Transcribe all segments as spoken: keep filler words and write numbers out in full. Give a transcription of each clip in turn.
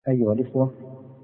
أيها الإخوة،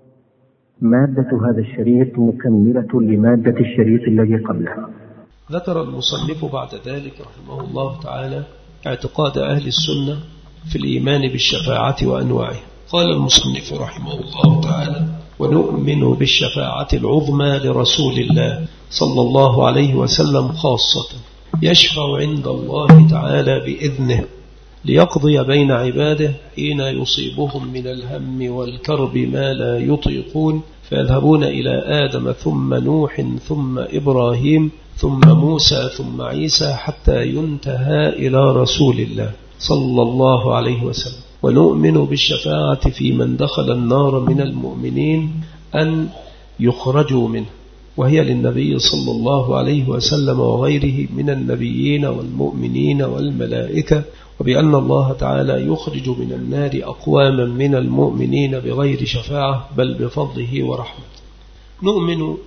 مادة هذا الشريط مكملة لمادة الشريط الذي قبله. ذكر المصنف بعد ذلك رحمه الله تعالى اعتقاد أهل السنة في الإيمان بالشفاعة وأنواعها. قال المصنف رحمه الله تعالى: ونؤمن بالشفاعة العظمى لرسول الله صلى الله عليه وسلم خاصة، يشفع عند الله تعالى بإذنه ليقضي بين عباده حين يصيبهم من الهم والكرب ما لا يطيقون، فيذهبون إلى آدم ثم نوح ثم إبراهيم ثم موسى ثم عيسى حتى ينتهى إلى رسول الله صلى الله عليه وسلم. ونؤمن بالشفاعة في من دخل النار من المؤمنين أن يخرجوا منه، وهي للنبي صلى الله عليه وسلم وغيره من النبيين والمؤمنين والملائكة، وبأن الله تعالى يخرج من النار أقواما من المؤمنين بغير شفاعة بل بفضله ورحمته. نؤمن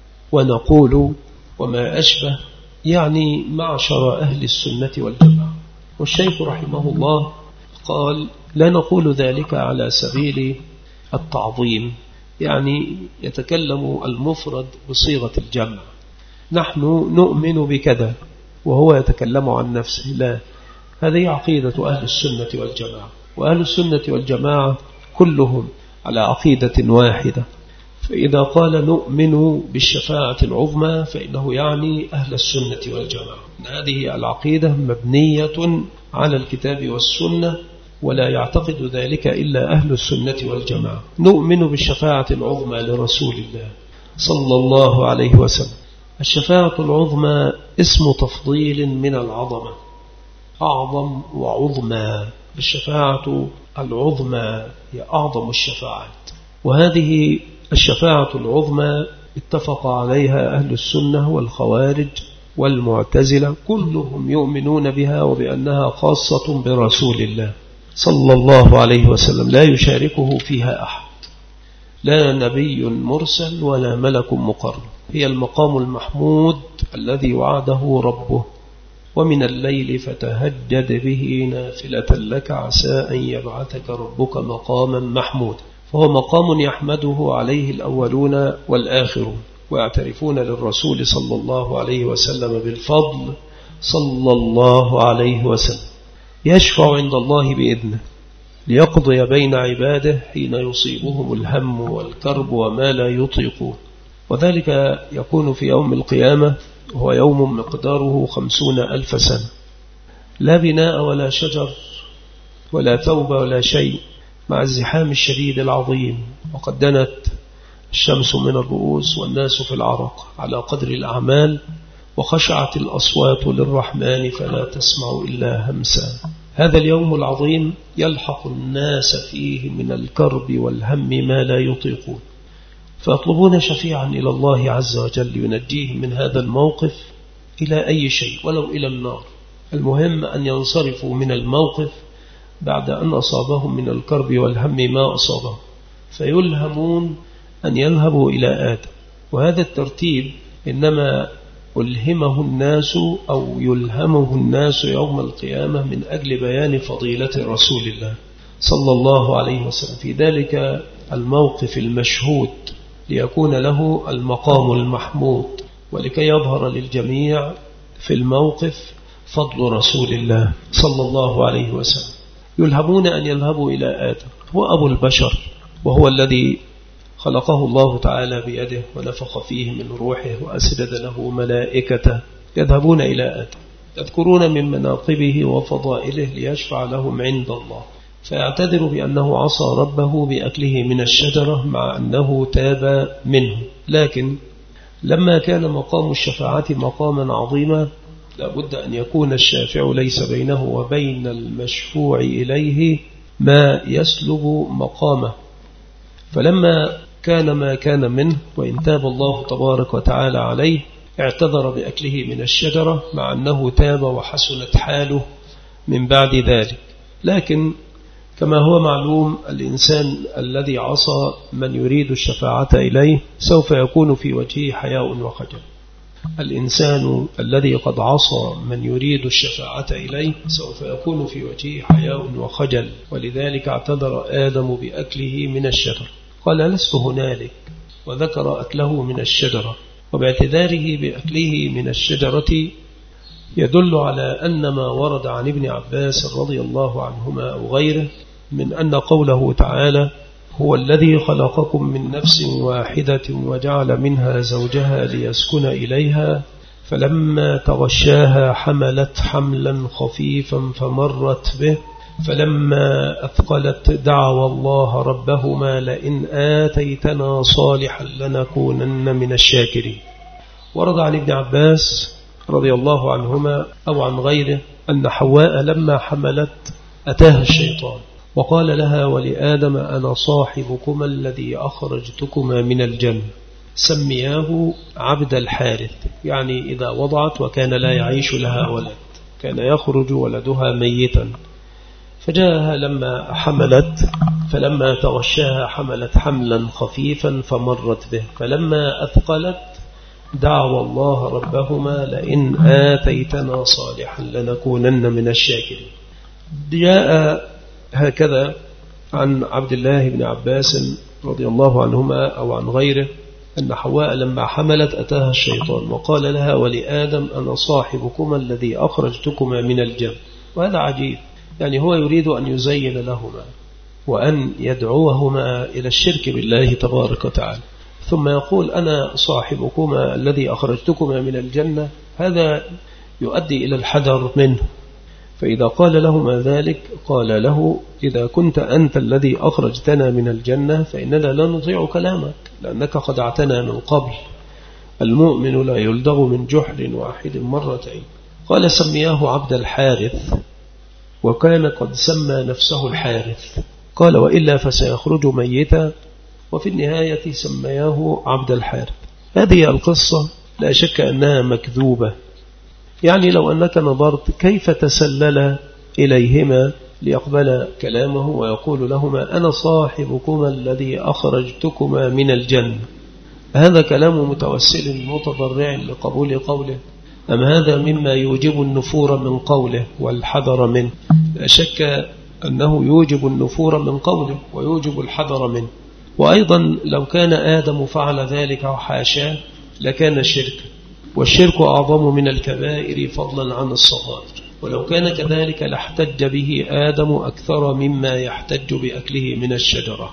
ونقول وما أشبه، يعني معشر أهل السنة والجماعة. والشيخ رحمه الله قال: لا نقول ذلك على سبيل التعظيم، يعني يتكلم المفرد بصيغة الجمع، نحن نؤمن بكذا وهو يتكلم عن نفسه. لا، هذه عقيدة أهل السنة والجماعة، وأهل السنة والجماعة كلهم على عقيدة واحدة. فإذا قال نؤمن بالشفاعة العظمى فإنه يعني أهل السنة والجماعة. هذه العقيدة مبنية على الكتاب والسنة، ولا يعتقد ذلك إلا أهل السنة والجماعة. نؤمن بالشفاعة العظمى لرسول الله صلى الله عليه وسلم. الشفاعة العظمى اسم تفضيل من العظمة، أعظم وعظمى. الشفاعة العظمى هي أعظم الشفاعات، وهذه الشفاعة العظمى اتفق عليها أهل السنة والخوارج والمعتزلة، كلهم يؤمنون بها وبأنها خاصة برسول الله صلى الله عليه وسلم، لا يشاركه فيها أحد، لا نبي مرسل ولا ملك مقرب. هي المقام المحمود الذي وعده ربه: ومن الليل فتهجد به نافلة لك عسى أن يبعثك ربك مقاما محمودا. فهو مقام يحمده عليه الأولون والآخرون، ويعترفون للرسول صلى الله عليه وسلم بالفضل صلى الله عليه وسلم. يشفع عند الله بإذنه ليقضي بين عباده حين يصيبهم الهم والكرب وما لا يطيقون، وذلك يكون في يوم القيامة، وهو يوم مقداره خمسون ألف سنة، لا بناء ولا شجر ولا ثوب ولا شيء، مع الزحام الشديد العظيم، وقد دنت الشمس من الرؤوس والناس في العرق على قدر الأعمال، وخشعت الأصوات للرحمن فلا تسمع إلا همسا. هذا اليوم العظيم يلحق الناس فيه من الكرب والهم ما لا يطيقون، فيطلبون شفيعا إلى الله عز وجل ينجيهم من هذا الموقف إلى أي شيء، ولو إلى النار. المهم أن ينصرفوا من الموقف بعد أن أصابهم من الكرب والهم ما أصابهم، فيلهمون أن يذهبوا إلى آدم. وهذا الترتيب إنما ألهمه الناس أو يلهمه الناس يوم القيامة من أجل بيان فضيلة رسول الله صلى الله عليه وسلم في ذلك الموقف المشهود، ليكون له المقام المحمود، ولكي يظهر للجميع في الموقف فضل رسول الله صلى الله عليه وسلم. يلهمون أن يذهبوا إلى آدم، هو أبو البشر، وهو الذي خلقه الله تعالى بيده ونفخ فيه من روحه وأسجد له ملائكته. يذهبون إلى آدم يذكرون من مناقبه وفضائله ليشفع لهم عند الله، فيعتذر بأنه عصى ربه بأكله من الشجرة مع أنه تاب منه. لكن لما كان مقام الشفاعة مقاما عظيما، لابد أن يكون الشافع ليس بينه وبين المشفوع إليه ما يسلب مقامه. فلما كان ما كان منه، وإن تاب الله تبارك وتعالى عليه، اعتذر بأكله من الشجرة مع أنه تاب وحسنت حاله من بعد ذلك. لكن كما هو معلوم، الإنسان الذي عصى من يريد الشفاعة إليه سوف يكون في وجهه حياء وخجل، الإنسان الذي قد عصى من يريد الشفاعة إليه سوف يكون في وجهه حياء وخجل، ولذلك اعتذر آدم بأكله من الشجر، قال لست هنالك، وذكر أكله من الشجرة. وباعتذاره بأكله من الشجرة يدل على أن ما ورد عن ابن عباس رضي الله عنهما أو غيره من أن قوله تعالى هو الذي خلقكم من نفس واحدة وجعل منها زوجها ليسكن إليها فلما تغشاها حملت حملا خفيفا فمرت به فلما أثقلت دعوا الله ربهما لئن آتيتنا صالحا لنكونن من الشاكرين. ورد عن ابن عباس رضي الله عنهما أو عن غيره أن حواء لما حملت أتاها الشيطان وقال لها ولآدم أنا صاحبكما الذي أخرجتكما من الجنة، سمياه عبد الحارث، يعني إذا وضعت وكان لا يعيش لها ولد كان يخرج ولدها ميتا، فجاءها لما حملت فلما تغشاها حملت حملا خفيفا فمرت به فلما أثقلت دعوا الله ربهما لئن آتيتنا صالحا لنكونن من الشاكرين. جاء هكذا عن عبد الله بن عباس رضي الله عنهما أو عن غيره أن حواء لما حملت أتاها الشيطان وقال لها ولآدم أنا صاحبكما الذي أخرجتكما من الجنة. وهذا عجيب، يعني هو يريد أن يزين لهما وأن يدعوهما إلى الشرك بالله تبارك وتعالى، ثم يقول أنا صاحبكما الذي أخرجتكما من الجنة. هذا يؤدي إلى الحذر منه، فإذا قال لهما ذلك قال له إذا كنت أنت الذي أخرجتنا من الجنة فإننا لا نطيع كلامك لأنك خدعتنا من قبل، المؤمن لا يلدغ من جحر واحد مرتين. قال سمياه عبد الحارث وكان قد سمى نفسه الحارث، قال وإلا فسيخرج ميتا، وفي النهاية سمياه عبد الحارث. هذه القصة لا شك أنها مكذوبة، يعني لو أنك نظرت كيف تسلل إليهما ليقبل كلامه ويقول لهما أنا صاحبكما الذي أخرجتكما من الجنة، هذا كلام متوسل متضرع لقبول قوله أم هذا مما يوجب النفور من قوله والحذر منه؟ لا شك أنه يوجب النفور من قوله ويوجب الحذر منه. وأيضا لو كان آدم فعل ذلك وحاشاه لكان شركا، والشرك أعظم من الكبائر فضلا عن الصغائر، ولو كان كذلك لاحتج به آدم أكثر مما يحتج بأكله من الشجرة.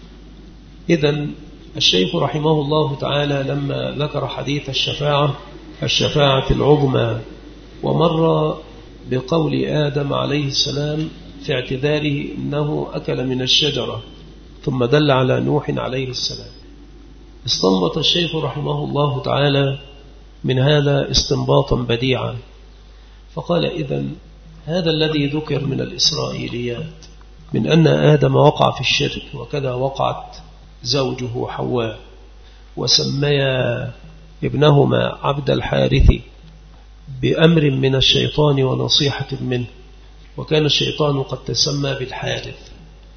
إذن الشيخ رحمه الله تعالى لما ذكر حديث الشفاعة الشفاعة العظمى ومر بقول آدم عليه السلام في اعتذاره إنه أكل من الشجرة ثم دل على نوح عليه السلام، استنبط الشيخ رحمه الله تعالى من هذا استنباطا بديعا، فقال إذن هذا الذي ذكر من الإسرائيليات من أن آدم وقع في الشرك وكذا وقعت زوجه حواء وسميا ابنهما عبد الحارث بأمر من الشيطان ونصيحة منه، وكان الشيطان قد تسمى بالحارث،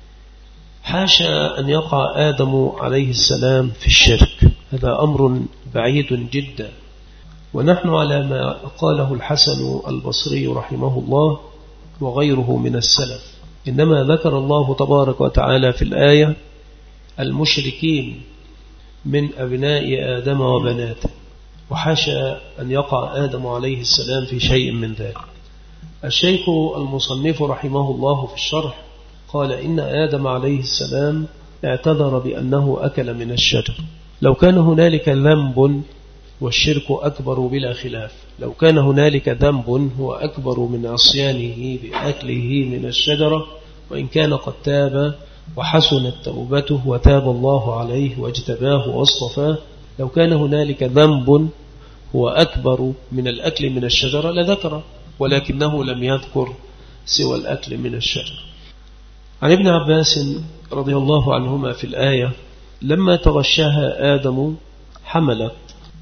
حاشا أن يقع آدم عليه السلام في الشرك، هذا أمر بعيد جدا. ونحن على ما قاله الحسن البصري رحمه الله وغيره من السلف، إنما ذكر الله تبارك وتعالى في الآية المشركين من أبناء آدم وبناته، وحاشا أن يقع آدم عليه السلام في شيء من ذلك. الشيخ المصنف رحمه الله في الشرح قال إن آدم عليه السلام اعتذر بأنه أكل من الشجر، لو كان هنالك ذنب والشرك أكبر بلا خلاف، لو كان هنالك ذنب هو أكبر من عصيانه بأكله من الشجرة، وإن كان قد تاب وحسنت توبته وتاب الله عليه واجتباه واصطفاه، لو كان هنالك ذنب هو أكبر من الأكل من الشجرة لذكره، ولكنه لم يذكر سوى الأكل من الشجرة. عن ابن عباس رضي الله عنهما في الآية لما تغشاها آدم حملت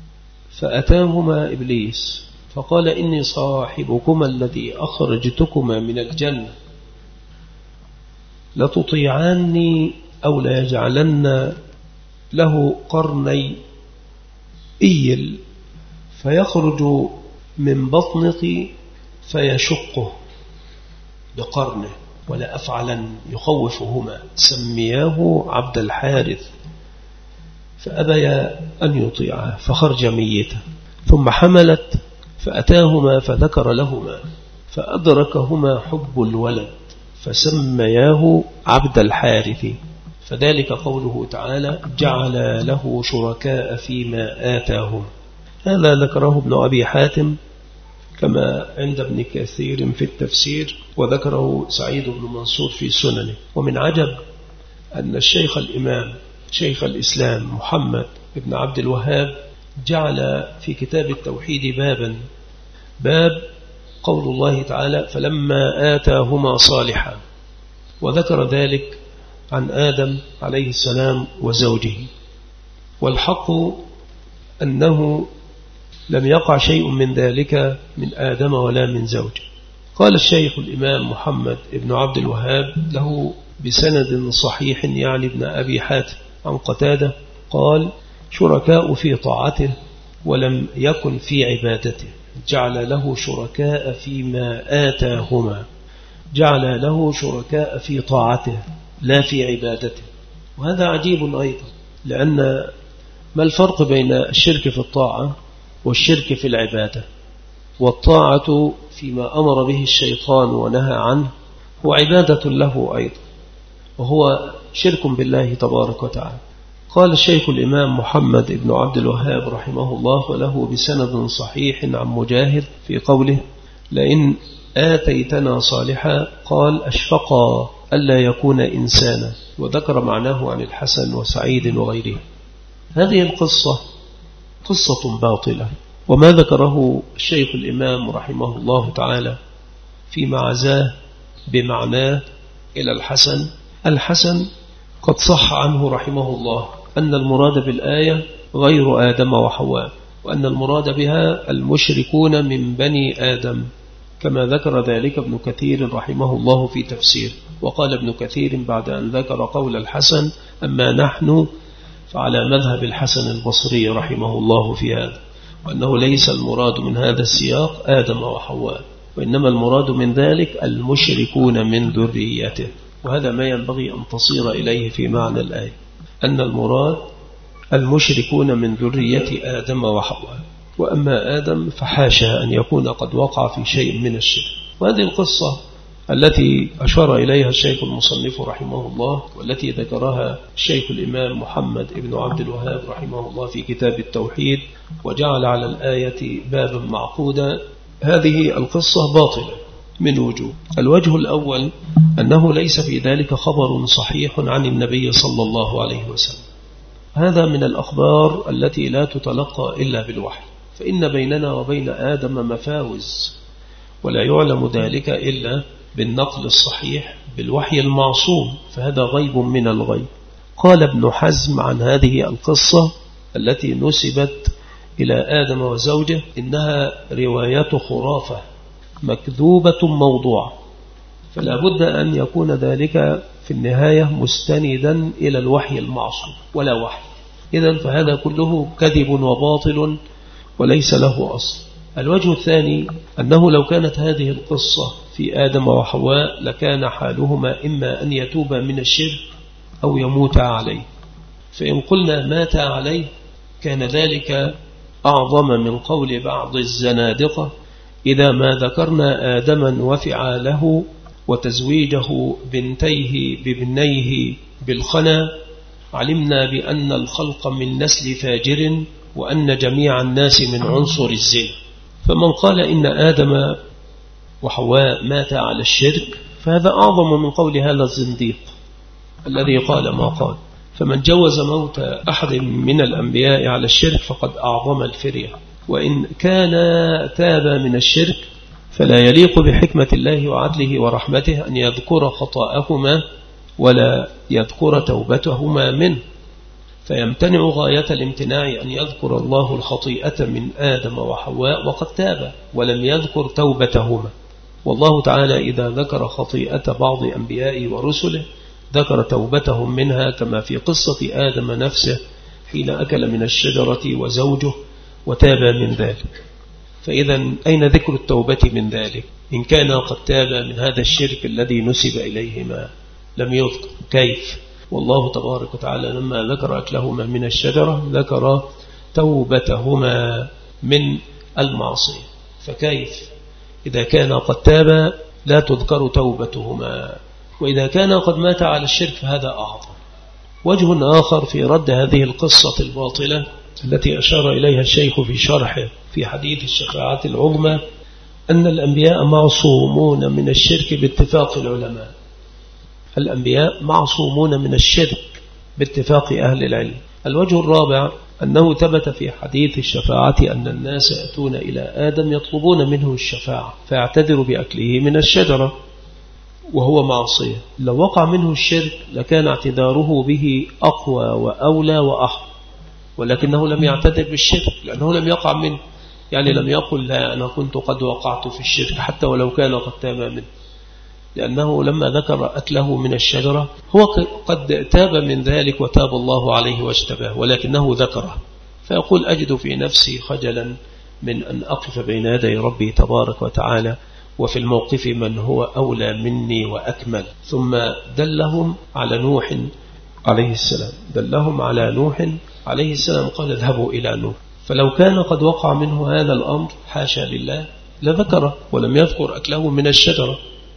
فأتاهما إبليس فقال إني صاحبكما الذي أخرجتكما من الجنة لتطيعاني أو لا يجعلن له قرني إيل فيخرج من بطنك فيشقه بقرنه ولا أفعلا يخوفهما، سمياه عبد الحارث، فأبيا أن يطيعه فخرج ميتا. ثم حملت فأتاهما فذكر لهما فأدركهما حب الولد فسمياه عبد الحارث، فذلك قوله تعالى جعل له شركاء فيما آتاهم. هذا ذكره ابن أبي حاتم كما عند ابن كثير في التفسير، وذكره سعيد بن منصور في سننه. ومن عجب أن الشيخ الإمام شيخ الإسلام محمد بن عبد الوهاب جعل في كتاب التوحيد بابا، باب قول الله تعالى فلما آتاهما صالحا، وذكر ذلك عن آدم عليه السلام وزوجه. والحق أنه لم يقع شيء من ذلك من آدم ولا من زوجه. قال الشيخ الإمام محمد بن عبد الوهاب له بسند صحيح يعني ابن أبي حاتم عن قتادة قال شركاء في طاعته ولم يكن في عبادته، جعل له شركاء فيما آتاهما، جعل له شركاء في طاعته لا في عبادته. وهذا عجيب أيضا، لأن ما الفرق بين الشرك في الطاعة والشرك في العبادة؟ والطاعة فيما أمر به الشيطان ونهى عنه هو عبادة له أيضا، وهو شرك بالله تبارك وتعالى. قال الشيخ الإمام محمد بن عبد الوهاب رحمه الله وله بسند صحيح عن مجاهد في قوله لئن آتيتنا صالحا قال أشفقا ألا يكون إنسانا، وذكر معناه عن الحسن وسعيد وغيره. هذه القصة قصة باطلة، وما ذكره الشيخ الإمام رحمه الله تعالى فيما عزاه بمعناه إلى الحسن، الحسن قد صح عنه رحمه الله أن المراد بالآية غير آدم وحواء، وأن المراد بها المشركون من بني آدم، كما ذكر ذلك ابن كثير رحمه الله في تفسير. وقال ابن كثير بعد أن ذكر قول الحسن أما نحن فعلى مذهب الحسن البصري رحمه الله في هذا، وأنه ليس المراد من هذا السياق آدم وحواء، وإنما المراد من ذلك المشركون من ذريته. وهذا ما ينبغي أن تصير إليه في معنى الآية، أن المراد المشركون من ذرية آدم وحواء، وأما آدم فحاشا أن يكون قد وقع في شيء من الشرك. وهذه القصة التي أشار إليها الشيخ المصنف رحمه الله، والتي ذكرها الشيخ الإمام محمد بن عبد الوهاب رحمه الله في كتاب التوحيد وجعل على الآية بابا معقودا، هذه القصة باطلة من وجوه. الوجه الأول أنه ليس في ذلك خبر صحيح عن النبي صلى الله عليه وسلم، هذا من الأخبار التي لا تتلقى إلا بالوحي، فإن بيننا وبين آدم مفاوز، ولا يعلم ذلك إلا بالنقل الصحيح بالوحي المعصوم، فهذا غيب من الغيب. قال ابن حزم عن هذه القصة التي نسبت إلى آدم وزوجه إنها رواية خرافة مكذوبة موضوعة، فلا بد أن يكون ذلك في النهاية مستندا إلى الوحي المعصوم ولا وحي. إذن فهذا كله كذب وباطل وليس له أصل. الوجه الثاني أنه لو كانت هذه القصة في آدم وحواء لكان حالهما إما أن يتوبا من الشرك أو يموتا عليه، فإن قلنا ماتا عليه كان ذلك أعظم من قول بعض الزنادقة إذا ما ذكرنا آدما وفعاله وتزويجه بنتيه بابنيه بالخنا علمنا بأن الخلق من نسل فاجر وأن جميع الناس من عنصر الزنا. فمن قال إن آدم وحواء مات على الشرك فهذا أعظم من قول هذا الزنديق الذي قال ما قال. فمن جوز موت أحد من الأنبياء على الشرك فقد أعظم الفرية، وإن كان تاب من الشرك فلا يليق بحكمة الله وعدله ورحمته أن يذكر خطأهما ولا يذكر توبتهما منه، فيمتنع غاية الامتناع أن يذكر الله الخطيئة من آدم وحواء وقد تاب ولم يذكر توبتهما. والله تعالى إذا ذكر خطيئة بعض أنبيائه ورسله ذكر توبتهم منها، كما في قصة آدم نفسه حين أكل من الشجرة وزوجه وتاب من ذلك. فإذا أين ذكر التوبة من ذلك إن كان قد تاب من هذا الشرك الذي نسب إليهما؟ لم يذكر. كيف؟ والله تبارك وتعالى لما ذكر أكلهما من الشجرة ذكر توبتهما من المعصية. فكيف إذا كان قد تاب لا تذكر توبتهما، وإذا كان قد مات على الشرك فهذا أعظم. وجه آخر في رد هذه القصة الباطلة التي أشار إليها الشيخ في شرحه في حديث الشفاعة العظمى أن الأنبياء معصومون من الشرك باتفاق العلماء. الأنبياء معصومون من الشرك باتفاق أهل العلم. الوجه الرابع أنه ثبت في حديث الشفاعة أن الناس يأتون إلى آدم يطلبون منه الشفاعة فيعتذر بأكله من الشجرة وهو معصية. لو وقع منه الشرك لكان اعتذاره به أقوى وأولى وأحق، ولكنه لم يعتذر بالشرك لأنه لم يقع منه، يعني لم يقل لا أنا كنت قد وقعت في الشرك حتى ولو كان قد تاب منه، لأنه لما ذكر أكله من الشجرة هو قد تاب من ذلك وتاب الله عليه واجتباه، ولكنه ذكره. فيقول أجد في نفسي خجلا من أن أقف بين يدي ربي تبارك وتعالى وفي الموقف من هو أولى مني وأكمل. ثم دلهم على نوح عليه السلام دلهم على نوح عليه السلام قال اذهبوا إلى نوح. فلو كان قد وقع منه هذا الأمر حاشا لله لذكره ولم يذكر أكله من الشجرة،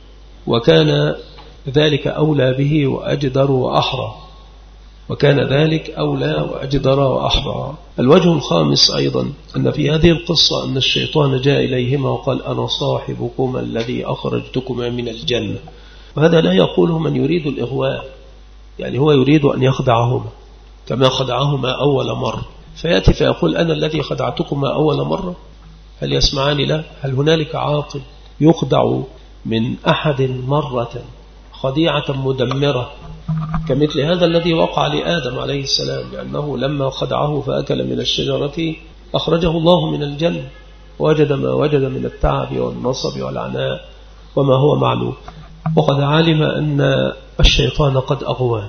وكان ذلك أولى به وأجدر وأحرى وكان ذلك أولى وأجدر وأحرى. الوجه الخامس أيضا أن في هذه القصة أن الشيطان جاء إليهما وقال أنا صاحبكما الذي أخرجتكما من الجنة، وهذا لا يقوله من يريد الإغواء، يعني هو يريد أن يخدعهما كما خدعهما أول مرة، فيأتي فيقول أنا الذي خدعتكما أول مرة. هل يسمعان له؟ هل هنالك عاقل يخدع من أحد مرة خديعة مدمرة كمثل هذا الذي وقع لآدم عليه السلام، لأنه لما خدعه فأكل من الشجرة أخرجه الله من الجنة وجد ما وجد من التعب والنصب والعناء وما هو معلوم، وقد علم أن الشيطان قد أغواه.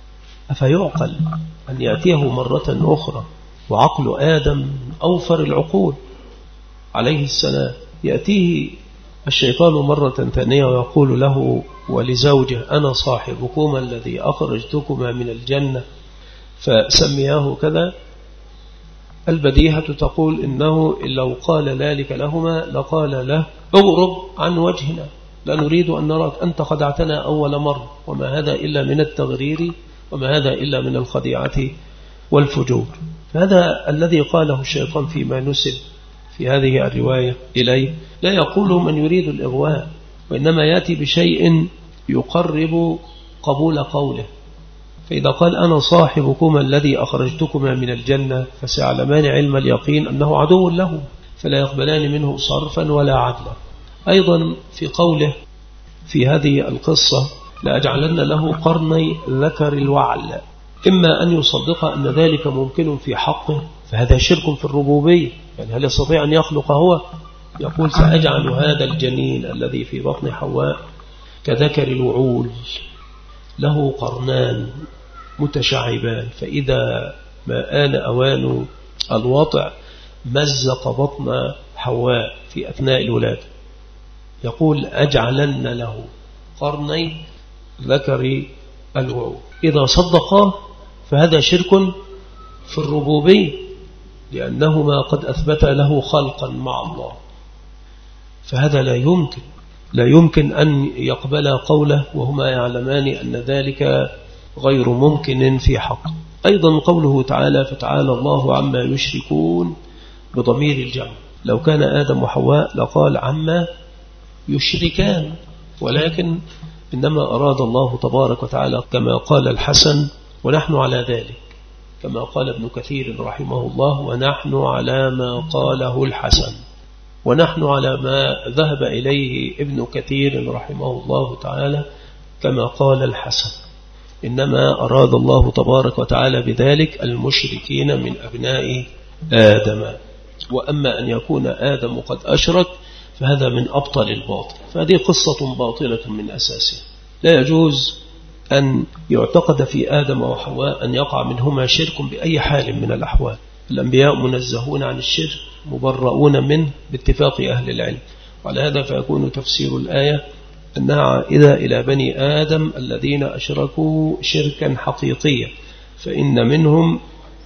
أفيعقل أن يأتيه مرة أخرى وعقل آدم أوفر العقول عليه السلام، يأتيه الشيطان مرة ثانية ويقول له ولزوجه أنا صاحبكما الذي أخرجتكما من الجنة فسمياه كذا. البديهة تقول إنه لو قال ذلك لهما لقال له اغرب عن وجهنا لا نريد أن نراك أنت خدعتنا أول مرة، وما هذا إلا من التغرير وما هذا إلا من الخديعة والفجور. فهذا الذي قاله الشيطان فيما نسب في هذه الرواية إليه لا يقوله من يريد الإغواء، وإنما يأتي بشيء يقرب قبول قوله. فإذا قال أنا صاحبكما الذي أخرجتكما من الجنة فسيعلمان علم اليقين أنه عدو له فلا يقبلان منه صرفا ولا عدلا. أيضا في قوله في هذه القصة لأجعلن له قرني ذكر الوعل، إما أن يصدق أن ذلك ممكن في حقه فهذا شرك في الربوبية، يعني هل يستطيع أن يخلق هو؟ يقول سأجعل هذا الجنين الذي في بطن حواء كذكر الوعول له قرنان متشعبان، فإذا ما آن أوان الوضع مزق بطن حواء في أثناء الولادة. يقول أجعلن له قرني ذكر الوعول. إذا صدقاه فهذا شرك في الربوبية لأنهما قد أثبت له خلقا مع الله، فهذا لا يمكن لا يمكن أن يقبل قوله وهما يعلمان أن ذلك غير ممكن في حق. أيضا قوله تعالى فتعالى الله عما يشركون بضمير الجمع، لو كان آدم وحواء لقال عما يشركان، ولكن إنما أراد الله تبارك وتعالى كما قال الحسن ونحن على ذلك، كما قال ابن كثير رحمه الله ونحن على ما قاله الحسن، ونحن على ما ذهب إليه ابن كثير رحمه الله تعالى كما قال الحسن. إنما أراد الله تبارك وتعالى بذلك المشركين من أبناء آدم، وأما أن يكون آدم قد أشرك فهذا من أبطل الباطل، فهذه قصة باطلة من أساسها. لا يجوز أن يعتقد في آدم وحواء أن يقع منهما شرك بأي حال من الأحوال، الأنبياء منزهون عن الشرك مبرؤون منه باتفاق أهل العلم. وعلى هذا فيكون تفسير الآية أنها عائدة إلى بني آدم الذين أشركوا شركا حقيقيا، فإن منهم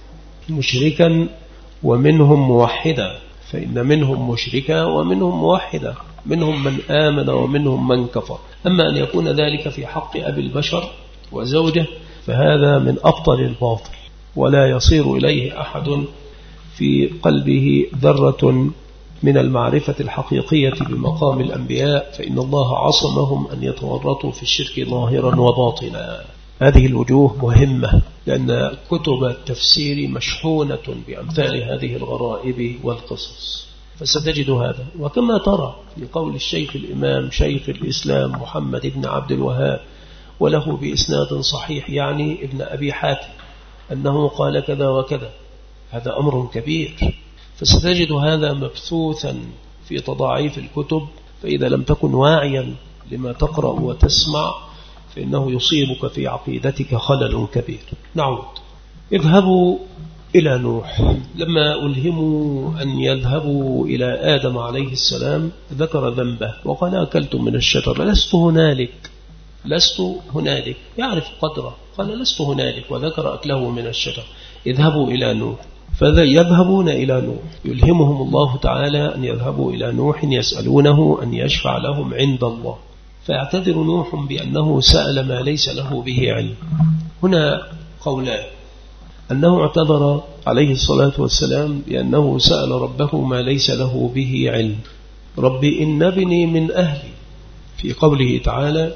مشركا ومنهم موحدا، فإن منهم مشركا ومنهم موحدا، منهم من آمن ومنهم من كفر. أما أن يكون ذلك في حق أبي البشر وزوجه فهذا من أبطل الباطل، ولا يصير إليه أحد في قلبه ذرة من المعرفة الحقيقية بمقام الأنبياء، فإن الله عصمهم أن يتورطوا في الشرك ظاهرا وباطنا. هذه الوجوه مهمة، لأن كتب التفسير مشحونة بأمثال هذه الغرائب والقصص، فستجد هذا. وكما ترى في قول الشيخ الإمام شيخ الإسلام محمد بن عبد الوهاب وله بإسناد صحيح يعني ابن أبي حاتم أنه قال كذا وكذا، هذا أمر كبير، فستجد هذا مبثوثا في تضاعيف الكتب. فإذا لم تكن واعيا لما تقرأ وتسمع فإنه يصيبك في عقيدتك خلل كبير. نعود. اذهبوا إلى نوح. لما ألهموا أن يذهبوا إلى آدم عليه السلام ذكر ذنبه وقال أكلتم من الشجر، لست هنالك لست هنالك يعرف قدره، قال لست هنالك، وذكر أكله من الشجر. اذهبوا إلى نوح. فيذهبون إلى نوح، يلهمهم الله تعالى أن يذهبوا إلى نوح يسألونه أن يشفع لهم عند الله، فيعتذر نوح بأنه سأل ما ليس له به علم. هنا قولان: أنه اعتذر عليه الصلاة والسلام بأنه سأل ربه ما ليس له به علم. ربي إن ابني من أهلي، في قوله تعالى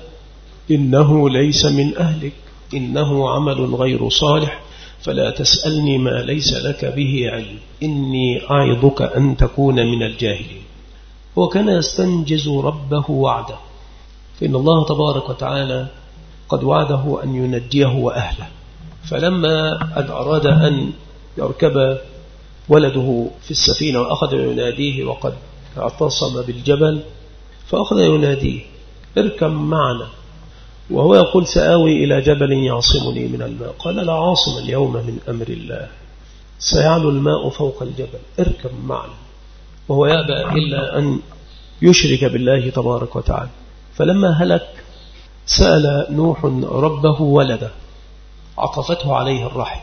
إنه ليس من أهلك إنه عمل غير صالح فلا تسألني ما ليس لك به علم إني أعظك أن تكون من الجاهلين. وكان يستنجز ربه وعده، فإن الله تبارك وتعالى قد وعده أن ينجيه وأهله. فلما أراد أن يركب ولده في السفينة وأخذ يناديه وقد اعتصم بالجبل، فأخذ يناديه اركب معنا، وهو يقول سآوي إلى جبل يعصمني من الماء، قال لا عاصم اليوم من أمر الله، سيعلو الماء فوق الجبل، اركب معنا. وهو يأبى إلا أن يشرك بالله تبارك وتعالى. فلما هلك سأل نوح ربه ولده، عطفته عليه الرحم،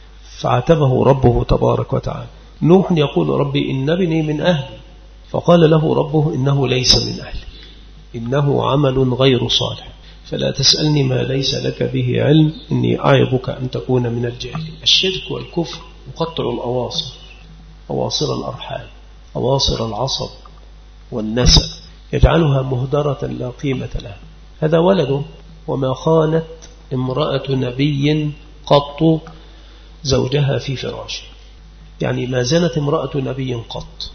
فعاتبه ربه تبارك وتعالى. نوح يقول ربي إن ابني من أهلي، فقال له ربه إنه ليس من أهلي إنه عمل غير صالح فلا تسألني ما ليس لك به علم إني أعظك أن تكون من الجاهلين. الشرك والكفر يقطع الأواصر، أواصر الأرحام، أواصر العصب والنسب، يجعلها مهدرة لا قيمة لها. هذا ولده، وما خانت امرأة نبي قط زوجها في فراشه، يعني ما زنت امرأة نبي قط.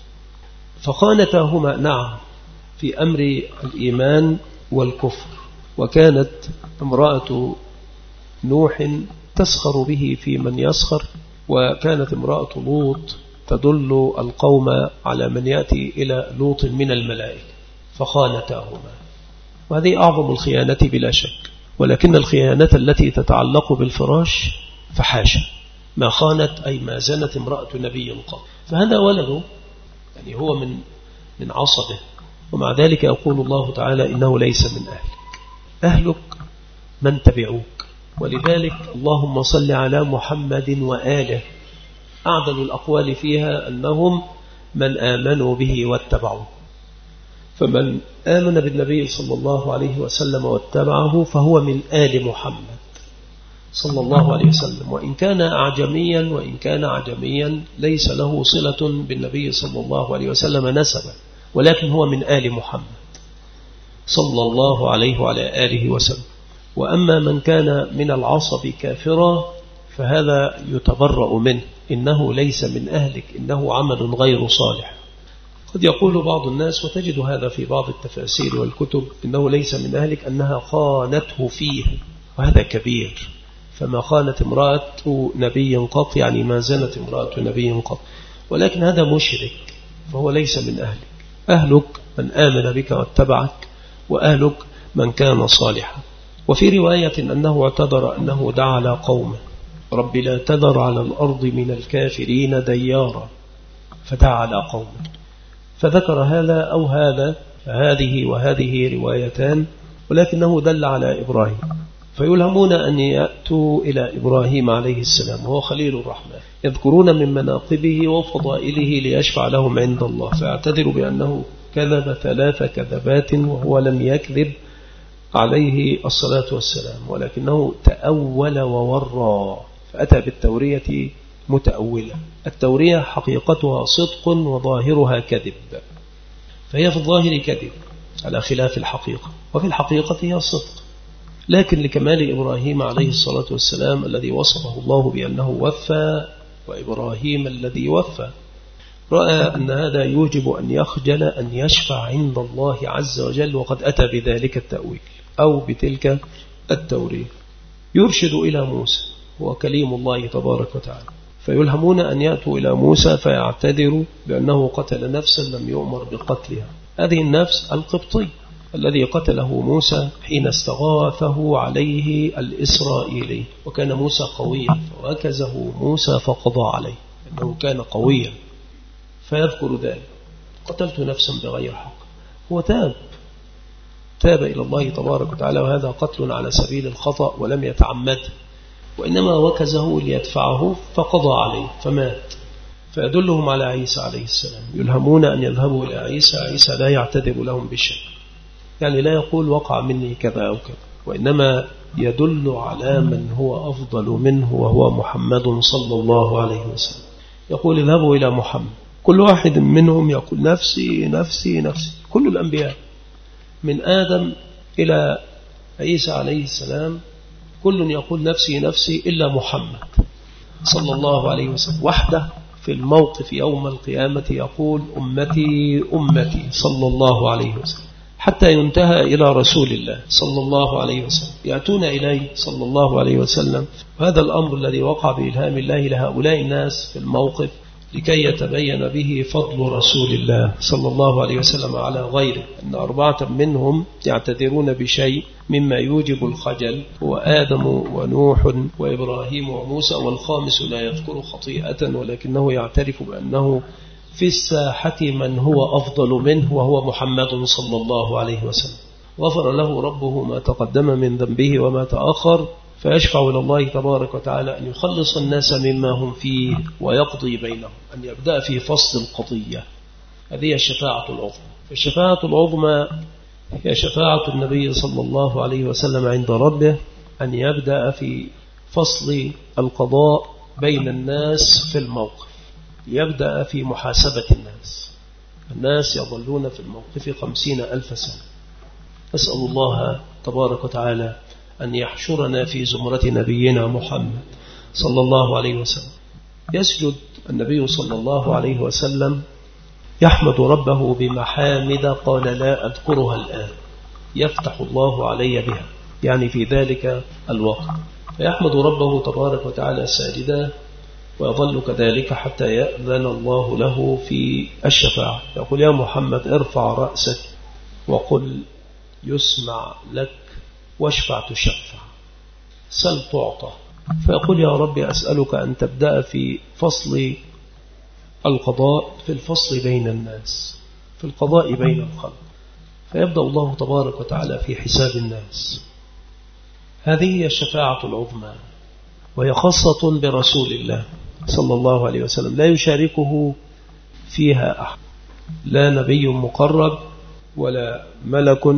فخانتاهما نعم في أمر الإيمان والكفر. وكانت امرأة نوح تسخر به في من يسخر، وكانت امرأة لوط تدل القوم على من يأتي إلى لوط من الملائكة، فخانتاهما. وهذه أعظم الخيانة بلا شك، ولكن الخيانة التي تتعلق بالفراش فحاشا، ما خانت أي ما زنت امرأة نبي قط. فهذا ولده، يعني هو من من عصبه، ومع ذلك يقول الله تعالى إنه ليس من أهلك. أهلك من تبعوك، ولذلك اللهم صل على محمد وآله، أعدل الأقوال فيها أنهم من آمنوا به واتبعوه. فمن آمن بالنبي صلى الله عليه وسلم واتبعه فهو من آل محمد صلى الله عليه وسلم، وإن كان أعجميا وإن كان عجميا ليس له صلة بالنبي صلى الله عليه وسلم نسبا، ولكن هو من آل محمد صلى الله عليه وعلى آله وسلم. وأما من كان من العصب كافرا فهذا يتبرأ منه، إنه ليس من أهلك إنه عمل غير صالح. قد يقول بعض الناس، وتجد هذا في بعض التفاسير والكتب، إنه ليس من أهلك أنها خانته فيه، وهذا كبير. فما خانت امرأة نبي قط يعني ما زنت امرأة نبي قط، ولكن هذا مشرك فهو ليس من أهلك. أهلك من آمن بك واتبعك، وأهلك من كان صالحا. وفي رواية أنه اعتذر أنه دعا على قومه، رب لا تذر على الأرض من الكافرين ديارا فدعا على قومه. فذكر هذا أو هذا، فهذه وهذه روايتان، ولكنه دل على إبراهيم. فيلهمون أن يأتوا إلى إبراهيم عليه السلام وهو خليل الرحمن، يذكرون من مناقبه وفضائله ليشفع لهم عند الله، فاعتذروا بأنه كذب ثلاث كذبات وهو لم يكذب عليه الصلاة والسلام، ولكنه تأول وورى، فأتى بالتورية متأولة. التورية حقيقتها صدق وظاهرها كذب، فهي في الظاهر كذب على خلاف الحقيقة، وفي الحقيقة هي صدق. لكن لكمال إبراهيم عليه الصلاة والسلام الذي وصفه الله بأنه وفى، وإبراهيم الذي وفى، رأى أن هذا يوجب أن يخجل أن يشفع عند الله عز وجل، وقد أتى بذلك التأويل أو بتلك التورية. يرشد إلى موسى، هو كليم الله تبارك وتعالى، فيلهمون أن يأتوا إلى موسى فيعتذروا بأنه قتل نفسا لم يؤمر بقتلها. هذه النفس القبطي الذي قتله موسى حين استغاثه عليه الإسرائيلي، وكان موسى قويا فوكزه موسى فقضى عليه أنه كان قويا، فيذكر ذلك: قتلت نفسا بغير حق. هو تاب تاب إلى الله تبارك وتعالى، وهذا قتل على سبيل الخطأ ولم يتعمد، وإنما وكزه ليدفعه فقضى عليه فمات. فيدلهم على عيسى عليه السلام، يلهمون أن يذهبوا إلى عيسى. عيسى لا يعتذر لهم بشيء، يعني لا يقول وقع مني كذا أو كذا، وإنما يدل على من هو أفضل منه وهو محمد صلى الله عليه وسلم. يقول اذهبوا إلى محمد، كل واحد منهم يقول نفسي نفسي نفسي. كل الأنبياء من آدم إلى عيسى عليه السلام كل يقول نفسي نفسي إلا محمد صلى الله عليه وسلم وحده في الموقف يوم القيامة يقول أمتي أمتي صلى الله عليه وسلم، حتى ينتهى إلى رسول الله صلى الله عليه وسلم، يأتون إليه صلى الله عليه وسلم. وهذا الأمر الذي وقع بإلهام الله لهؤلاء الناس في الموقف لكي يتبين به فضل رسول الله صلى الله عليه وسلم على غيره، أن أربعة منهم يعتذرون بشيء مما يوجب الخجل، هو آدم ونوح وإبراهيم وموسى، والخامس لا يذكر خطيئة ولكنه يعترف بأنه في الساحة من هو أفضل منه وهو محمد صلى الله عليه وسلم. غفر له ربه ما تقدم من ذنبه وما تأخر، فيشفع إلى الله تبارك وتعالى أن يخلص الناس مما هم فيه ويقضي بينهم، أن يبدأ في فصل القضية. هذه الشفاعة العظمى. فالشفاعة العظمى هي شفاعة النبي صلى الله عليه وسلم عند ربه، أن يبدأ في فصل القضاء بين الناس في الموقف، يبدأ في محاسبة الناس. الناس يظلون في الموقف خمسين ألف سنة. أسأل الله تبارك وتعالى أن يحشرنا في زمرة نبينا محمد صلى الله عليه وسلم. يسجد النبي صلى الله عليه وسلم يحمد ربه بمحامد قال لا أذكرها الآن، يفتح الله علي بها، يعني في ذلك الوقت. فيحمد ربه تبارك وتعالى ساجدا، ويظل كذلك حتى يأذن الله له في الشفاعة. يقول يا محمد ارفع رأسك وقل يسمع لك واشفع تشفع، سل تعطى. فيقول يا رب أسألك أن تبدأ في فصل القضاء، في الفصل بين الناس، في القضاء بين الخلق. فيبدأ الله تبارك وتعالى في حساب الناس. هذه هي الشفاعة العظمى، وهي خاصة برسول الله صلى الله عليه وسلم، لا يشاركه فيها أحد، لا نبي مقرب ولا ملك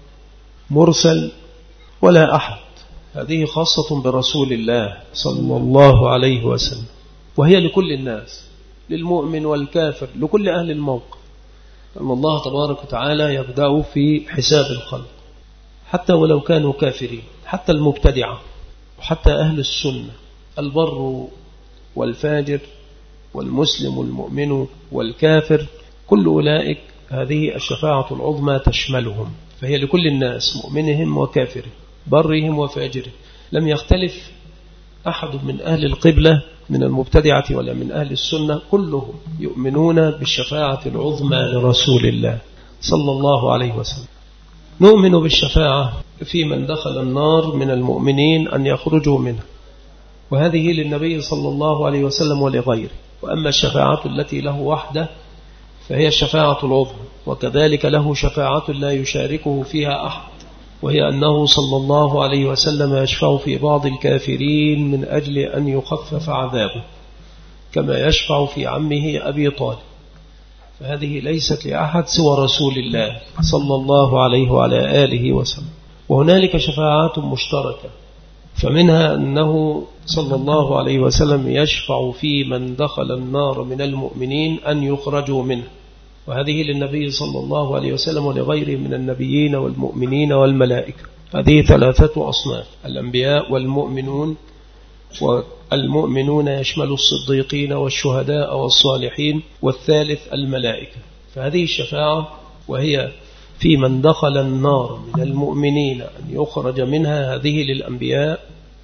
مرسل ولا أحد. هذه خاصة برسول الله صلى الله عليه وسلم، وهي لكل الناس، للمؤمن والكافر، لكل أهل الموقف. أن الله تبارك وتعالى يبدأ في حساب الخلق، حتى ولو كانوا كافرين، حتى المبتدعة وحتى أهل السنة، البر والفاجر والمسلم والمؤمن والكافر، كل أولئك هذه الشفاعة العظمى تشملهم، فهي لكل الناس، مؤمنهم وكافرهم، برهم وفاجرهم. لم يختلف أحد من أهل القبلة من المبتدعة ولا من أهل السنة، كلهم يؤمنون بالشفاعة العظمى لرسول الله صلى الله عليه وسلم. نؤمن بالشفاعة في من دخل النار من المؤمنين أن يخرجوا منها، وهذه للنبي صلى الله عليه وسلم ولغيره. وأما الشفاعة التي له وحده فهي الشفاعة العظمى، وكذلك له شفاعة لا يشاركه فيها أحد، وهي أنه صلى الله عليه وسلم يشفع في بعض الكافرين من أجل أن يخفف عذابه، كما يشفع في عمه أبي طالب، فهذه ليست لأحد سوى رسول الله صلى الله عليه وعلى آله وسلم. وهنالك شفاعات مشتركة، فمنها أنه صلى الله عليه وسلم يشفع في من دخل النار من المؤمنين أن يخرجوا منه، وهذه للنبي صلى الله عليه وسلم ولغيره من النبيين والمؤمنين والملائكة. هذه ثلاثة أصناف: الأنبياء والمؤمنون، والمؤمنون يشمل الصديقين والشهداء والصالحين، والثالث الملائكة. فهذه الشفاعة وهي في من دخل النار من المؤمنين أن يخرج منها، هذه للأنبياء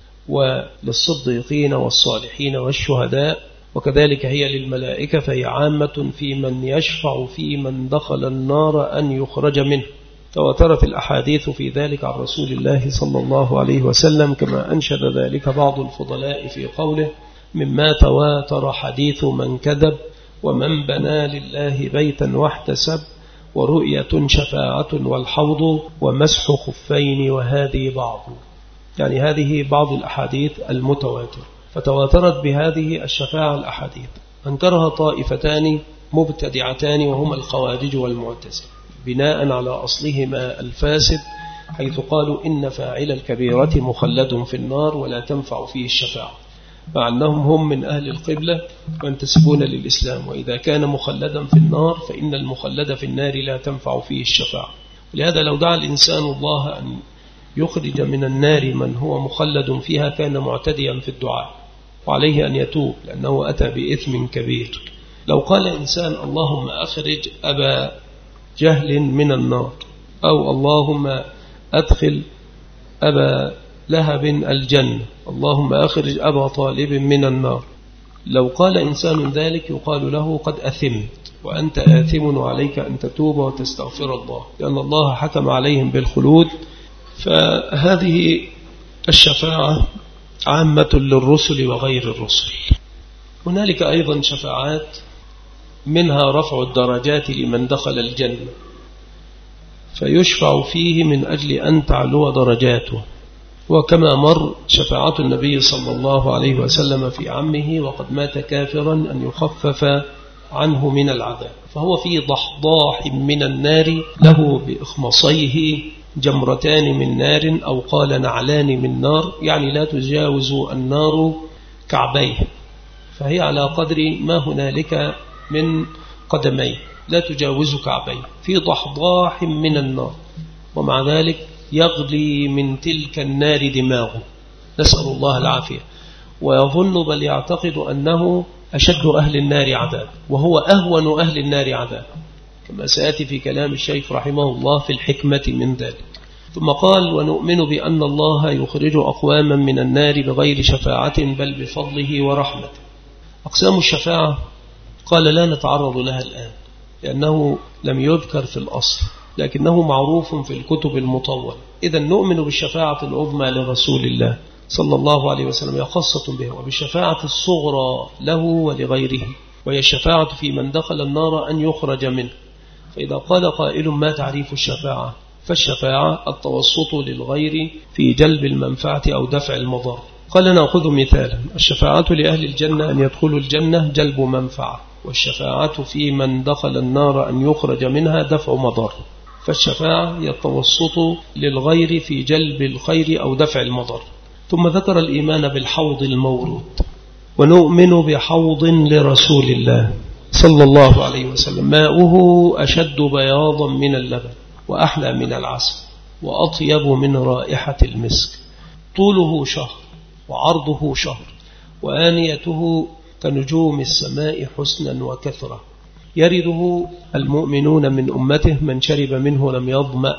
وللصديقين والصالحين والشهداء، وكذلك هي للملائكة، فهي عامة في من يشفع في من دخل النار أن يخرج منه. تواترت الأحاديث في ذلك عن رسول الله صلى الله عليه وسلم، كما أنشد ذلك بعض الفضلاء في قوله: مما تواتر حديث من كذب، ومن بنى لله بيتا واحتسب، ورؤية شفاعة والحوض، ومسح خفين وهذه بعض. يعني هذه بعض الأحاديث المتواتر، فتواترت بهذه الشفاعة الأحاديث. أنكرها طائفتان مبتدعتان وهما الخوارج والمعتزلة، بناء على أصلهما الفاسد، حيث قالوا إن فاعل الكبيرة مخلد في النار ولا تنفع فيه الشفاعة، مع أنهم هم من أهل القبلة وينتسبون للإسلام، وإذا كان مخلدا في النار فإن المخلد في النار لا تنفع فيه الشفاعة. ولهذا لو دعا الإنسان الله أن يخرج من النار من هو مخلد فيها كان معتديا في الدعاء، وعليه أن يتوب لأنه أتى بإثم كبير. لو قال إنسان اللهم أخرج أبا جهل من النار، أو اللهم أدخل أبا لهب الجنة، اللهم أخرج أبا طالب من النار، لو قال إنسان ذلك يقال له قد أثمت، وأنت آثم وعليك أن تتوب وتستغفر الله، لأن الله حكم عليهم بالخلود. فهذه الشفاعة عامة للرسل وغير الرسل. هنالك أيضا شفاعات منها رفع الدرجات لمن دخل الجنة، فيشفع فيه من أجل أن تعلو درجاته، وكما مر شفاعة النبي صلى الله عليه وسلم في عمه وقد مات كافرا أن يخفف عنه من العذاب، فهو في ضحضاح من النار له بإخمصيه جمرتان من نار، أو قال نعلان من نار، يعني لا تجاوز النار كعبيه، فهي على قدر ما هنالك من قدميه، لا تجاوز كعبيه، في ضحضاح من النار، ومع ذلك يغلي من تلك النار دماغه، نسأل الله العافية، ويظن بل يعتقد أنه أشد أهل النار عذاب، وهو أهون أهل النار عذاب، كما سيأتي في كلام الشيخ رحمه الله في الحكمة من ذلك. ثم قال: ونؤمن بأن الله يخرج أقواما من النار بغير شفاعة بل بفضله ورحمته. أقسام الشفاعة قال لا نتعرض لها الآن لأنه لم يذكر في الأصل، لكنه معروف في الكتب المطولة. إذا نؤمن بالشفاعة العظمى لرسول الله صلى الله عليه وسلم، هي خاصة به، وبالشفاعة الصغرى له ولغيره، وهي الشفاعة في من دخل النار أن يخرج منه. فإذا قال قائل ما تعريف الشفاعة؟ فالشفاعة التوسط للغير في جلب المنفعة أو دفع المضر. قال نأخذ مثالا: الشفاعة لأهل الجنة أن يدخلوا الجنة جلب منفعة، والشفاعة في من دخل النار أن يخرج منها دفع مضر. فالشفاعة هي التوسط للغير في جلب الخير أو دفع المضر. ثم ذكر الإيمان بالحوض المورود، ونؤمن بحوض لرسول الله صلى الله عليه وسلم ماؤه أشد بياضا من اللبن، وأحلى من العسل، وأطيب من رائحة المسك، طوله شهر وعرضه شهر، وآنيته كنجوم السماء حسنا وكثرة، يرده المؤمنون من أمته، من شرب منه لم يظمأ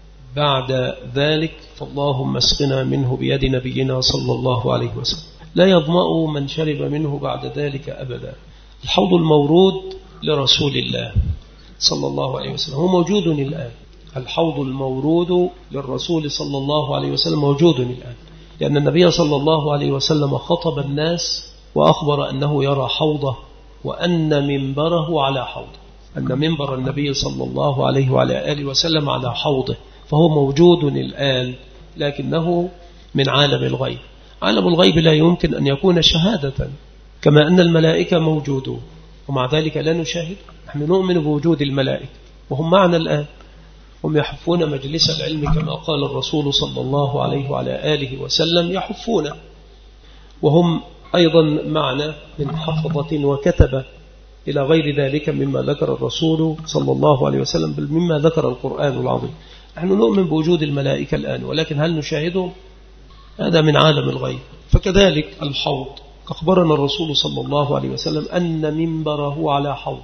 بعد ذلك، فاللهم اسقنا منه بيد نبينا صلى الله عليه وسلم. لا يظمأ من شرب منه بعد ذلك أبدا. الحوض المورود لرسول الله صلى الله عليه وسلم هو موجود الآن. الحوض المورود للرسول صلى الله عليه وسلم موجود الآن، لأن النبي صلى الله عليه وسلم خطب الناس وأخبر أنه يرى حوضه وأن منبره على حوضه، أن منبر النبي صلى الله عليه وعلى آله وسلم على حوضه، فهو موجود الآن لكنه من عالم الغيب. عالم الغيب لا يمكن أن يكون شهادة، كما أن الملائكة موجودون ومع ذلك لا نشاهد. نحن نؤمن بوجود الملائكة وهم معنا الآن، هم يحفون مجلس العلم كما قال الرسول صلى الله عليه وعلى آله وسلم، يحفون وهم أيضا معنا من حفظة وكتبة إلى غير ذلك مما ذكر الرسول صلى الله عليه وسلم، بل مما ذكر القرآن العظيم. نحن نؤمن بوجود الملائكة الآن، ولكن هل نشاهدهم؟ هذا من عالم الغيب. فكذلك الحوض، أخبرنا الرسول صلى الله عليه وسلم أن منبره على حوض،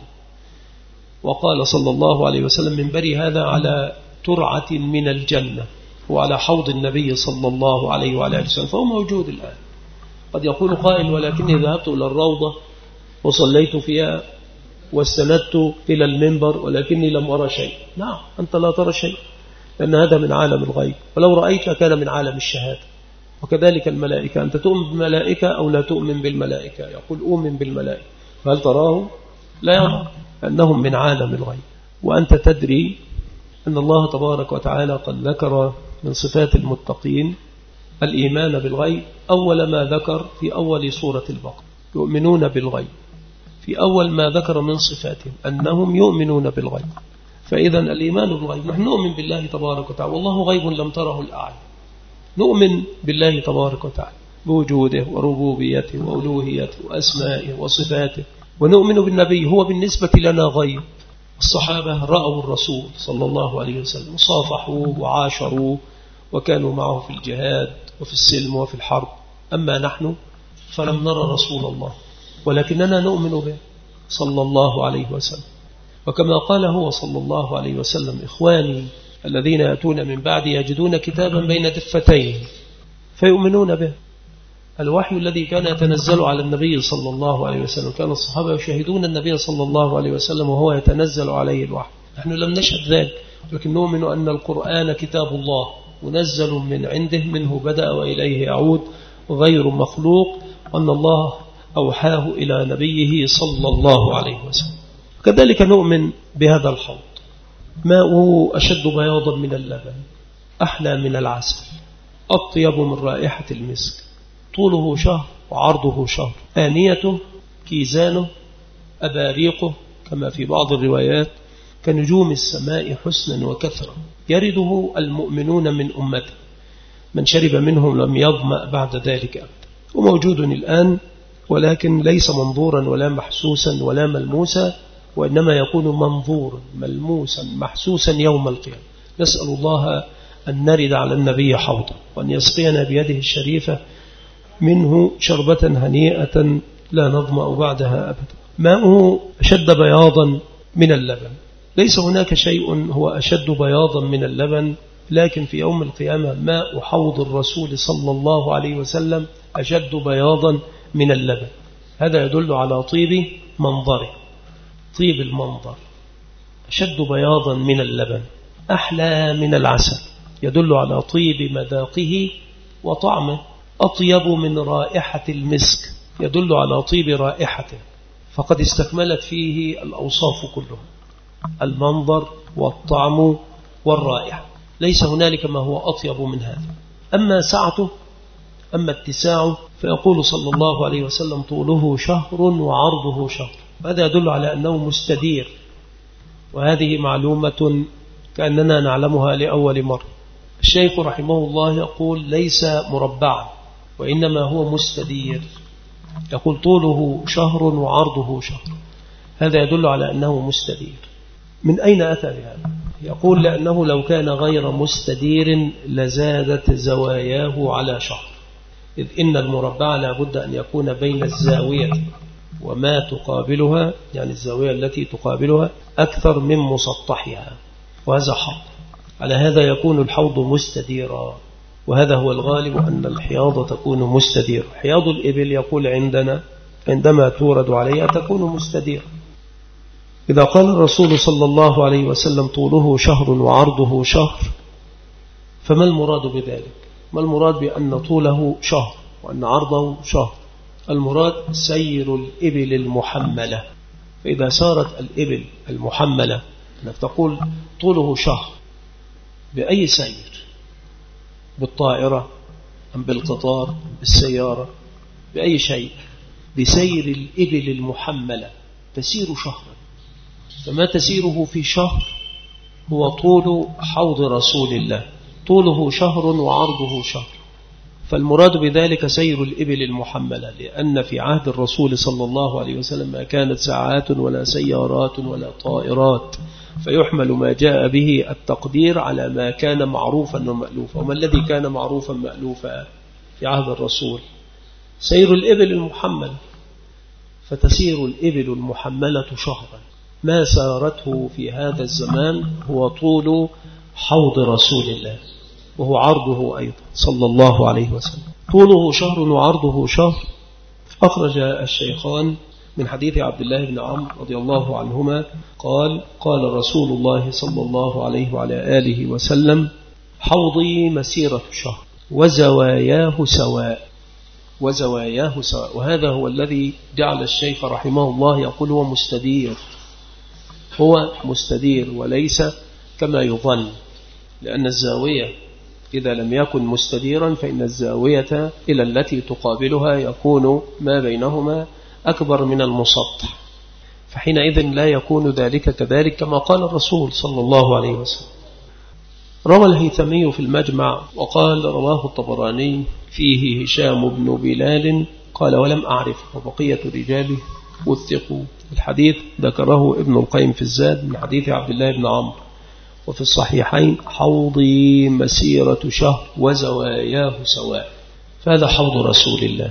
وقال صلى الله عليه وسلم منبري هذا على ترعة من الجنة وعلى حوض النبي صلى الله عليه وعلى آله وسلم، فهو موجود الآن. قد يقول قائل ولكني ذهبت إلى الروضة وصليت فيها واستندت إلى المنبر ولكني لم أرى شيء. نعم، أنت لا ترى شيء لأن هذا من عالم الغيب، ولو رأيت كان من عالم الشهادة. وكذلك الملائكة، أنت تؤمن بالملائكة أو لا تؤمن بالملائكة؟ يقول أؤمن بالملائكة، فهل تراه؟ لا يرى، أنهم من عالم الغيب. وأنت تدري أن الله تبارك وتعالى قد ذكر من صفات المتقين الإيمان بالغيب. أول ما ذكر في أول سورة البقرة يؤمنون بالغيب، في أول ما ذكر من صفاتهم أنهم يؤمنون بالغيب. فإذا الإيمان بالغيب، نحن نؤمن بالله تبارك وتعالى والله غيب لم تره الأعين. نؤمن بالله تبارك وتعالى بوجوده وربوبيته وألوهيته وأسمائه وصفاته، ونؤمن بالنبي هو بالنسبة لنا غيب. الصحابة رأوا الرسول صلى الله عليه وسلم، صافحوه وعاشروه وكانوا معه في الجهاد وفي السلم وفي الحرب. أما نحن فلم نرى رسول الله، ولكننا نؤمن به صلى الله عليه وسلم. وكما قال هو صلى الله عليه وسلم إخواني الذين يأتون من بعد يجدون كتابا بين دفتين فيؤمنون به. الوحي الذي كان يتنزل على النبي صلى الله عليه وسلم كان الصحابة يشاهدون النبي صلى الله عليه وسلم وهو يتنزل عليه الوحي. نحن لم نشهد ذلك، لكن نؤمن أن القرآن كتاب الله منزل من عنده، منه بدأ وإليه يعود، غير مخلوق، وأن الله أوحاه إلى نبيه صلى الله عليه وسلم. كذلك نؤمن بهذا الحوض، ماؤه أشد بياضا من اللبن، أحلى من العسل، أطيب من رائحة المسك، طوله شهر وعرضه شهر، آنيته كيزانه أباريقه كما في بعض الروايات كنجوم السماء حسنا وكثرا، يرده المؤمنون من أمته، من شرب منهم لم يظمأ بعد ذلك أبدا. وموجود الآن، ولكن ليس منظورا ولا محسوسا ولا ملموسا، وإنما يكون منظورا ملموسا محسوسا يوم القيامة. نسأل الله أن نرد على النبي حوضا، وأن يسقينا بيده الشريفة منه شربة هنيئة لا نظمأ بعدها أبدا. ماؤه أشد بياضا من اللبن، ليس هناك شيء هو أشد بياضا من اللبن، لكن في يوم القيامة ماء حوض الرسول صلى الله عليه وسلم أشد بياضا من اللبن. هذا يدل على طيب منظره، طيب المنظر، أشد بياضا من اللبن، أحلى من العسل، يدل على طيب مذاقه وطعمه، أطيب من رائحة المسك، يدل على طيب رائحته. فقد استكملت فيه الأوصاف كلها، المنظر والطعم والرائحة، ليس هنالك ما هو أطيب من هذا. أما سعته، أما اتساعه، فيقول صلى الله عليه وسلم طوله شهر وعرضه شهر. هذا يدل على أنه مستدير، وهذه معلومة كأننا نعلمها لأول مرة. الشيخ رحمه الله يقول ليس مربعا، وإنما هو مستدير. يقول طوله شهر وعرضه شهر، هذا يدل على أنه مستدير. من أين أتى بهذا؟ يقول لأنه لو كان غير مستدير لزادت زواياه على شهر، إذ إن المربع لا بد أن يكون بين الزاوية وما تقابلها، يعني الزاوية التي تقابلها أكثر من مسطحها، وهذا حظ. على هذا يكون الحوض مستديرا، وهذا هو الغالب أن الحياض تكون مستديرة. حياض الإبل يقول عندنا عندما تورد عليها تكون مستديرة. إذا قال الرسول صلى الله عليه وسلم طوله شهر وعرضه شهر، فما المراد بذلك؟ ما المراد بأن طوله شهر وأن عرضه شهر؟ المراد سير الإبل المحملة. فإذا سارت الإبل المحملة أنك تقول طوله شهر، بأي سير؟ بالطائرة أم بالقطار أم بالسيارة؟ بأي شيء؟ بسير الإبل المحملة تسير شهرا. فما تسيره في شهر هو طول حوض رسول الله، طوله شهر وعرضه شهر. فالمراد بذلك سير الإبل المحملة، لأن في عهد الرسول صلى الله عليه وسلم ما كانت ساعات ولا سيارات ولا طائرات، فيحمل ما جاء به التقدير على ما كان معروفا ومألوفا. وما الذي كان معروفا مألوفا في عهد الرسول؟ سير الإبل المحملة. فتسير الإبل المحملة شهرا. ما سارته في هذا الزمان هو طول حوض رسول الله، وهو عرضه أيضا صلى الله عليه وسلم. طوله شهر وعرضه شهر. أخرج الشيخان من حديث عبد الله بن عمرو رضي الله عنهما قال: قال رسول الله صلى الله عليه وعلى آله وسلم: حوضي مسيرة شهر وزواياه سواء. وزواياه سواء، وهذا هو الذي جعل الشيخ رحمه الله يقول هو مستدير، هو مستدير وليس كما يظن، لأن الزاوية إذا لم يكن مستديرا فإن الزاوية إلى التي تقابلها يكون ما بينهما أكبر من المسطح، فحينئذ لا يكون ذلك كذلك كما قال الرسول صلى الله عليه وسلم. روى الهيثمي في المجمع وقال: رواه الطبراني فيه هشام بن بلال قال: ولم أعرف، وبقية رجاله وثقوا. الحديث ذكره ابن القيم في الزاد من حديث عبد الله بن عمرو. وفي الصحيحين: حوضي مسيرة شهر وزواياه سواء. فهذا حوض رسول الله،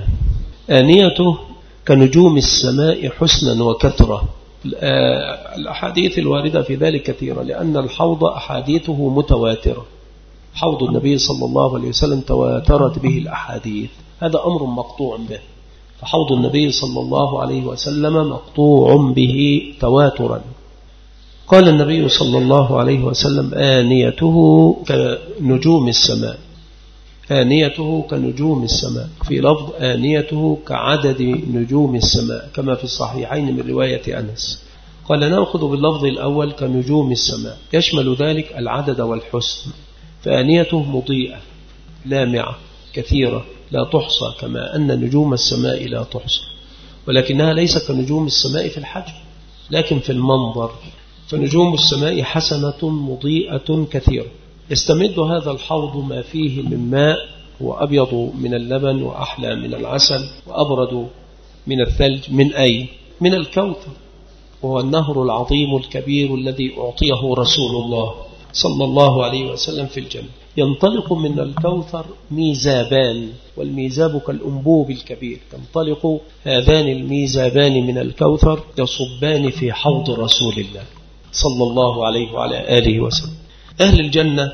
آنيته كنجوم السماء حسنا وكثرة. الأحاديث الواردة في ذلك كثيرة، لأن الحوض أحاديثه متواترة. حوض النبي صلى الله عليه وسلم تواترت به الأحاديث، هذا أمر مقطوع به. فحوض النبي صلى الله عليه وسلم مقطوع به تواترا. قال النبي صلى الله عليه وسلم: آنيته كنجوم السماء. آنيته كنجوم السماء، في لفظ آنيته كعدد نجوم السماء كما في الصحيحين من رواية أنس. قال: نأخذ باللفظ الأول كنجوم السماء، يشمل ذلك العدد والحسن. فآنيته مضيئة لامعة كثيرة لا تحصى، كما أن نجوم السماء لا تحصى، ولكنها ليس كنجوم السماء في الحجم لكن في المنظر. فنجوم السماء حسنة مضيئة كثيرة. يستمد هذا الحوض ما فيه من ماء، وأبيض من اللبن وأحلى من العسل وأبرد من الثلج. من أي؟ من الكوثر، وهو النهر العظيم الكبير الذي أعطيه رسول الله صلى الله عليه وسلم في الجنة. ينطلق من الكوثر ميزابان، والميزاب كالأنبوب الكبير، تنطلق هذان الميزابان من الكوثر يصبان في حوض رسول الله صلى الله عليه وعلى آله وسلم. أهل الجنة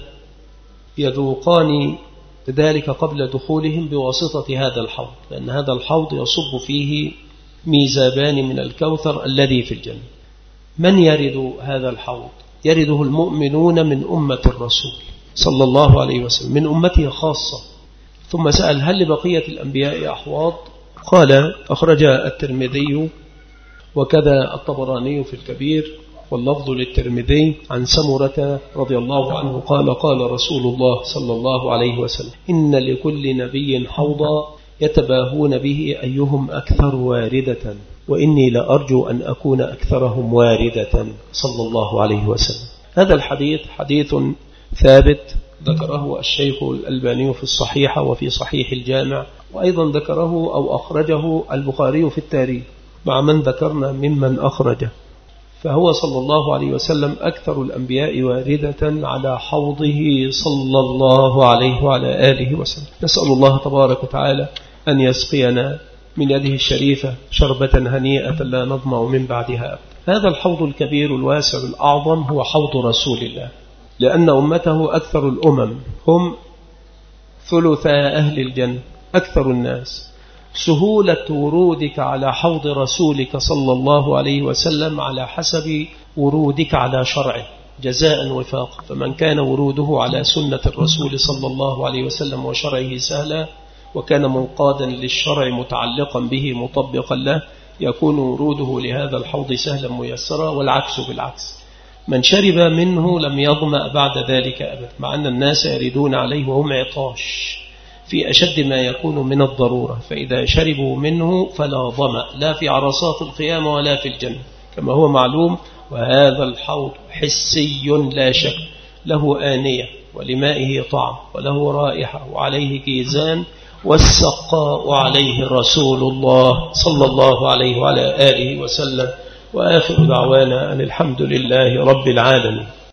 يذوقان ذلك قبل دخولهم بواسطة هذا الحوض، لأن هذا الحوض يصب فيه ميزابان من الكوثر الذي في الجنة. من يرد هذا الحوض؟ يرده المؤمنون من أمة الرسول صلى الله عليه وسلم، من أمته خاصة. ثم سأل: هل لبقية الأنبياء أحواض؟ قال: أخرج الترمذي وكذا الطبراني في الكبير، واللفظ للترمذي عن سمرة رضي الله عنه قال: قال رسول الله صلى الله عليه وسلم: إن لكل نبي حوضا يتباهون به أيهم أكثر واردة، وإني لأرجو أن أكون أكثرهم واردة صلى الله عليه وسلم. هذا الحديث حديث ثابت، ذكره الشيخ الألباني في الصحيحة وفي صحيح الجامع، وأيضا ذكره أو أخرجه البخاري في التاريخ مع من ذكرنا ممن أخرجه. فهو صلى الله عليه وسلم أكثر الأنبياء واردة على حوضه صلى الله عليه وعلى آله وسلم. نسأل الله تبارك وتعالى أن يسقينا من يده الشريفة شربة هنيئة لا نظمأ من بعدها. هذا الحوض الكبير الواسع الأعظم هو حوض رسول الله، لأن أمته أكثر الأمم، هم ثلثا أهل الجنة، أكثر الناس. سهولة ورودك على حوض رسولك صلى الله عليه وسلم على حسب ورودك على شرعه. جزاء وفاقا. فمن كان وروده على سنة الرسول صلى الله عليه وسلم وشرعه سهلا، وكان منقادا للشرع متعلقا به مطبقا له، يكون وروده لهذا الحوض سهلا ميسرا، والعكس بالعكس. من شرب منه لم يظمأ بعد ذلك أبدا، مع أن الناس يردون عليه وهم عطاش في أشد ما يكون من الضرورة، فإذا شربوا منه فلا ظمأ لا في عرصات القيامة ولا في الجنة كما هو معلوم. وهذا الحوض حسي لا شك، له آنية ولمائه طعم وله رائحة وعليه كيزان، والسقاء عليه رسول الله صلى الله عليه وعلى آله وسلم. وآخر دعوانا أن الحمد لله رب العالمين.